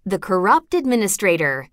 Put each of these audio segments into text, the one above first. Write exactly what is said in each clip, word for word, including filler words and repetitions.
The Corrupt Administrator.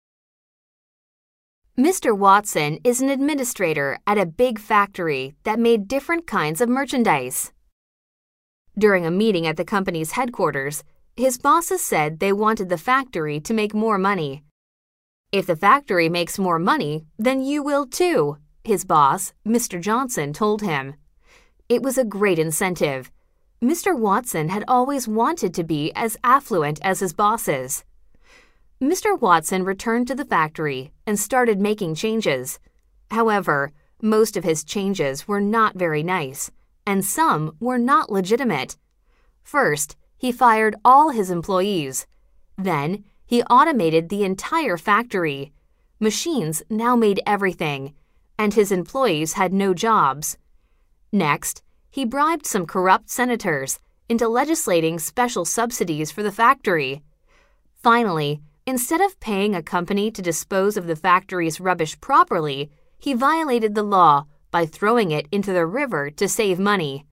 Mister Watson is an administrator at a big factory that made different kinds of merchandise. During a meeting at the company's headquarters, his bosses said they wanted the factory to make more money. "If the factory makes more money, then you will too," his boss, Mister Johnson, told him. It was a great incentive. Mister Watson had always wanted to be as affluent as his bosses. Mister Watson returned to the factory and started making changes. However, most of his changes were not very nice, and some were not legitimate. First, he fired all his employees. Then, he automated the entire factory. Machines now made everything, and his employees had no jobs. Next, he bribed some corrupt senators into legislating special subsidies for the factory. Finally, instead of paying a company to dispose of the factory's rubbish properly, he violated the law by throwing it into the river to save money.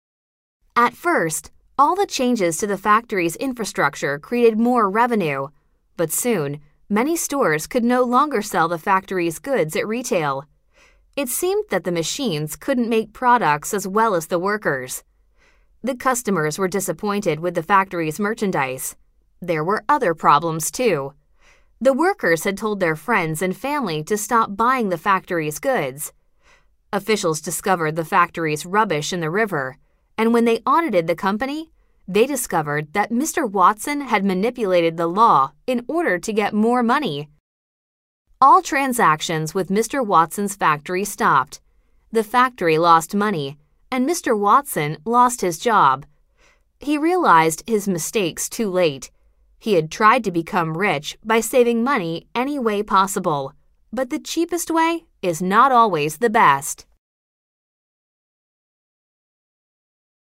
At first, all the changes to the factory's infrastructure created more revenue, but soon, many stores could no longer sell the factory's goods at retail. It seemed that the machines couldn't make products as well as the workers. The customers were disappointed with the factory's merchandise. There were other problems, too. The workers had told their friends and family to stop buying the factory's goods. Officials discovered the factory's rubbish in the river, and when they audited the company, they discovered that Mister Watson had manipulated the law in order to get more money. All transactions with Mister Watson's factory stopped. The factory lost money, and Mister Watson lost his job. He realized his mistakes too late. He had tried to become rich by saving money any way possible, but the cheapest way is not always the best.